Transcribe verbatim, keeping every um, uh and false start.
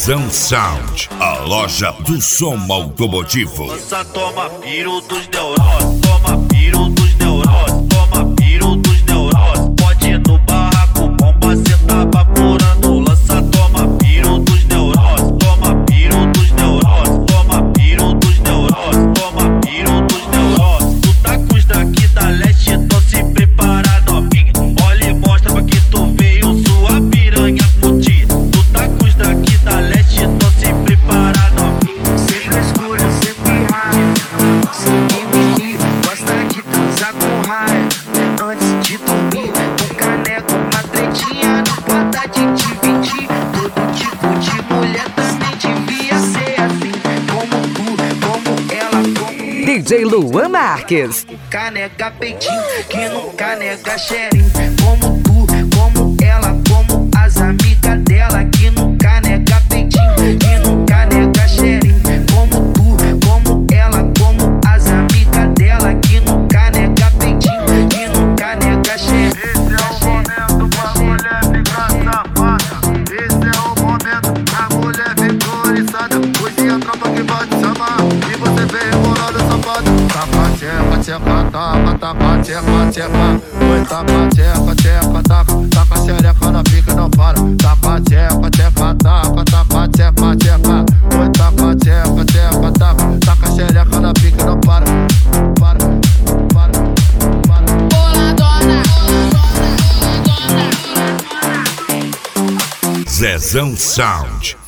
Zezão Sound, a loja do som automotivo. Lança, toma piro dos neuroses, toma piro dos neuroses, toma piro dos neuroses. Pode ir no barraco, bomba, cê tá vaporando. Lança, toma piro dos neuroses, toma piro dos neuroses, toma piro dos neuroses, toma piro dos neuroses. Tu tá com os daqui da leste, então se prepara, novinha. Olha e mostra pra que tu veio, sua piranha fudida. Tu tá com os daqui da leste, então se prepara, novinha. Sempre escuro, sempre raio. Sem mimimi, gosta de transar com raio. Antes de dormir, um caneco, uma tretinha. Não pode de dividir. Todo tipo de mulher também devia ser assim. Como tu, como ela, como D J Luan Marques. caneca peitinho, que nunca nega cheirinho. Como tu, como ela, como as amigas dela, que nunca nega peitinho, que nunca nega cheirinho. Como tu, como ela, como as amigas dela, que nunca nega peitinho, que nunca nega cheirinho. Esse é o momento pra mulher ficar oriçada. Hoje a tropa que vai te chamar e você vem rebolando o sapato. Tapa, tcheca, tcheca, tapa, tapa, tcheca, tcheca. Oi, tapa, tcheca, tcheca, taca. Taca a xereca na pica e não para. Tapa, tcheca, tcheca, taca. Tapa, tcheca, tcheca. Oi, tapa, tcheca, tcheca, taca. Taca a xereca na pica e não para. Para, para, para. Zezão Sound,